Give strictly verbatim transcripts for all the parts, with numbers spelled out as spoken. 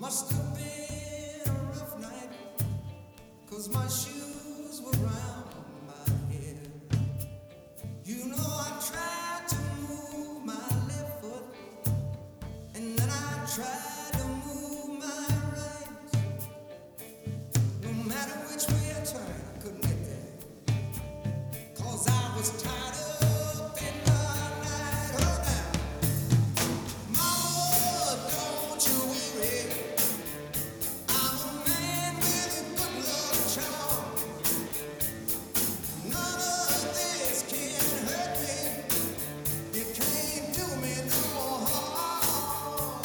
Must have been a rough night, 'cause my shoes were round my head. You know I tried to move my left foot, and then I tried to move my right. No matter which way I turned, I couldn't get there, 'cause I was tied up in the night. Oh, now, Mama, don't you worry. I'm a man with a good luck charm. None of this can hurt me. It can't do me no harm.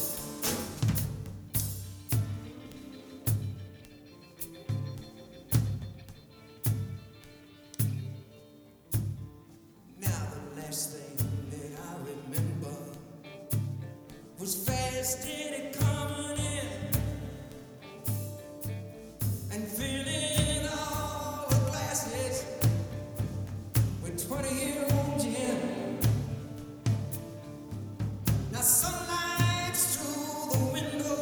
Now the last thing that I remember was fast Eddie coming in and filling all the glasses with twenty-year-old gin. Now sunlight's through the window,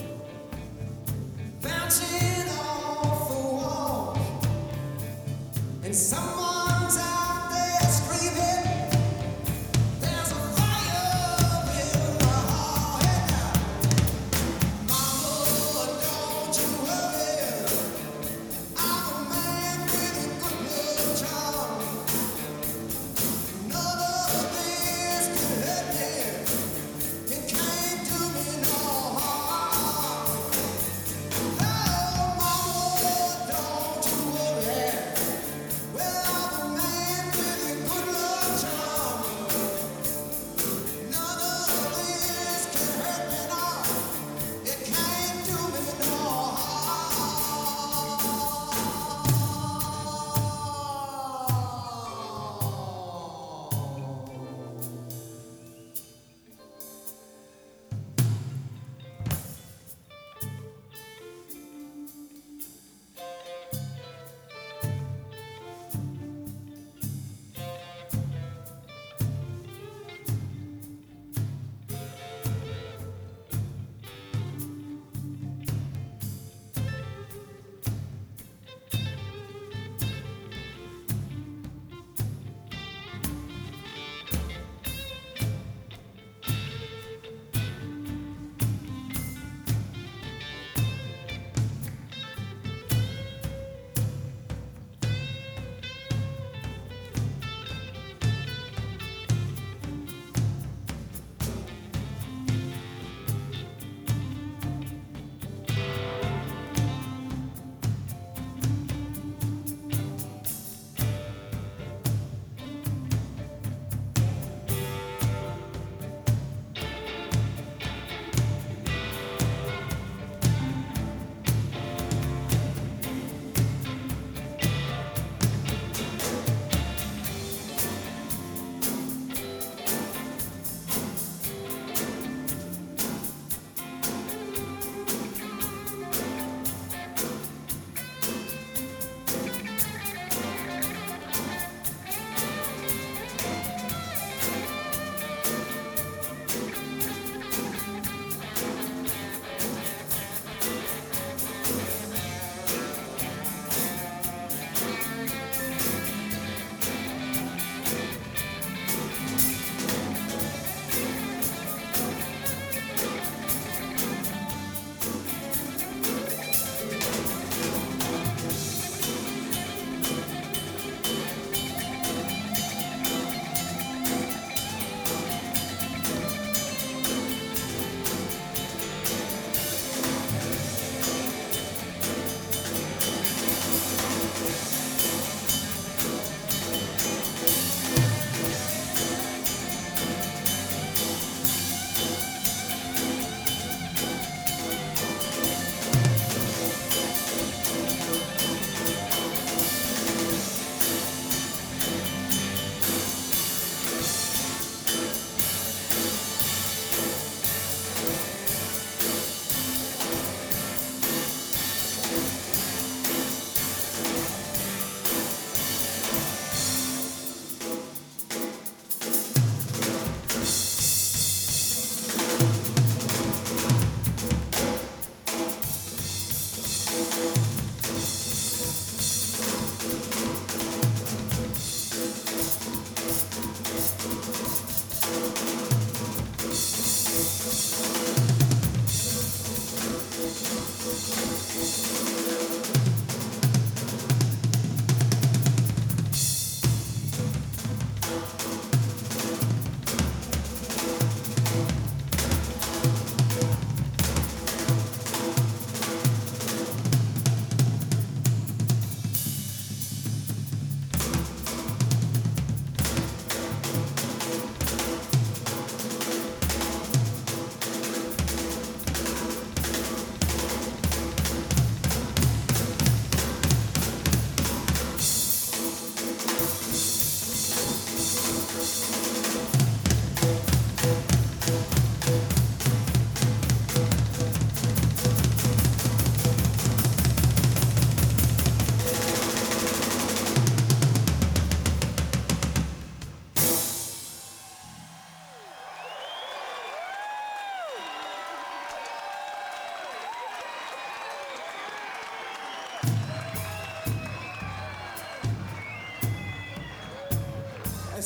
bouncing off the wall, and someone's out there screaming, "There's a fire in the hall." Hey, now, Mama, don't you worry. I'm a man with a good luck charm. None of this can hurt me. It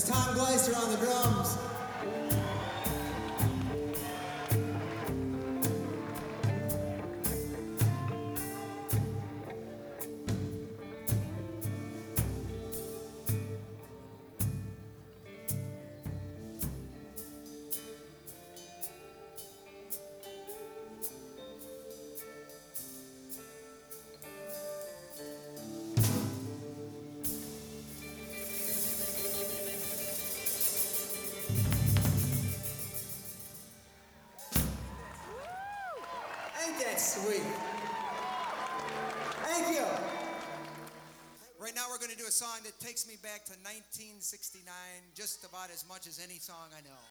That's Tom Gleister on the drums. Ain't that sweet? Thank you. Right now we're going to do a song that takes me back to nineteen sixty-nine, just about as much as any song I know.